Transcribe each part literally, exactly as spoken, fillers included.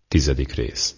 Tizedik rész.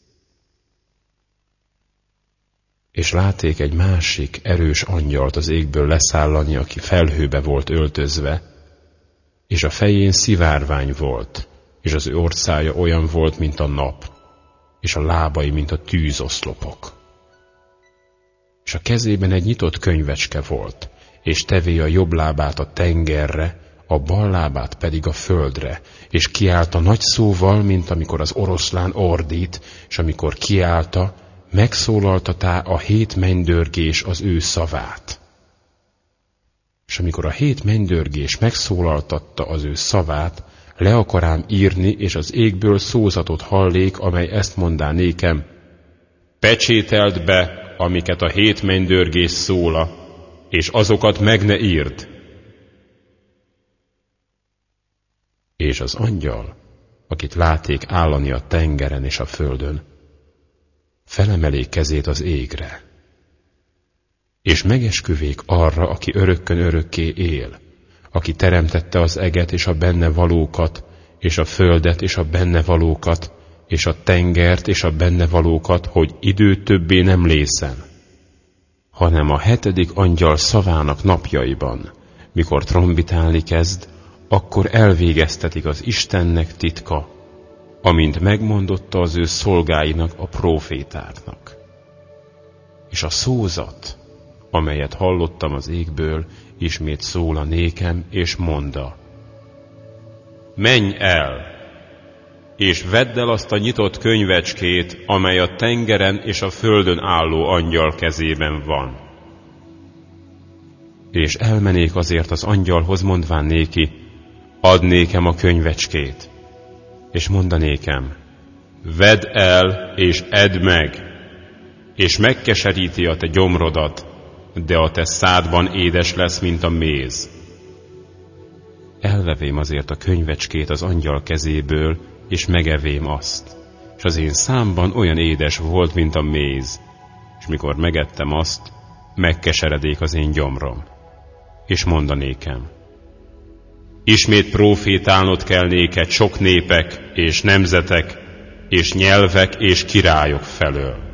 És látték egy másik erős angyalt az égből leszállani, aki felhőbe volt öltözve, és a fején szivárvány volt, és az ő orcája olyan volt, mint a nap, és a lábai, mint a tűzoszlopok. És a kezében egy nyitott könyvecske volt, és tevé a jobb lábát a tengerre, a bal lábát pedig a földre, és kiálta nagy szóval, mint amikor az oroszlán ordít, és amikor kiálta, megszólaltatá a hét mennydörgés az ő szavát. És amikor a hét mennydörgés megszólaltatta az ő szavát, le akarám írni, és az égből szózatot hallék, amely ezt mondá nékem, pecsételd be, amiket a hét mennydörgés szóla, és azokat meg ne írd. És az angyal, akit látték állani a tengeren és a földön, felemelék kezét az égre, és megesküvék arra, aki örökkön örökké él, aki teremtette az eget és a benne valókat, és a földet és a benne valókat, és a tengert és a benne valókat, hogy idő többé nem lészen, hanem a hetedik angyal szavának napjaiban, mikor trombitálni kezd, akkor elvégeztetik az Istennek titka, amint megmondotta az ő szolgáinak, a prófétáknak. És a szózat, amelyet hallottam az égből, ismét szól a nékem, és monda, menj el, és vedd el azt a nyitott könyvecskét, amely a tengeren és a földön álló angyal kezében van. És elmenék azért az angyalhoz, mondván néki, add nékem a könyvecskét, és mondanékem, vedd el, és edd meg, és megkeseríti a te gyomrodat, de a te szádban édes lesz, mint a méz. Elvevém azért a könyvecskét az angyal kezéből, és megevém azt, és az én számban olyan édes volt, mint a méz, és mikor megettem azt, megkeseredék az én gyomrom, és mondanékem, ismét prófétálnod kell néked sok népek, és nemzetek, és nyelvek, és királyok felől.